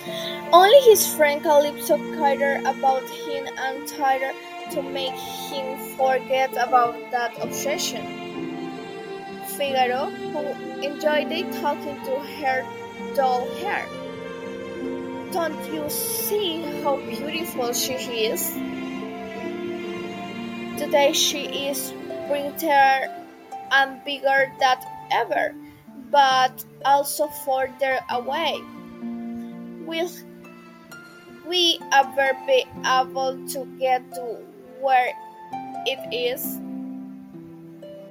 Only his friend Calypso cared about him and tried to make him forget about that obsession. Figaro, who enjoyed talking to her doll hair. Don't you see how beautiful she is? Today she is prettier and bigger than ever, but also further away. Will we ever be able to get to where it is?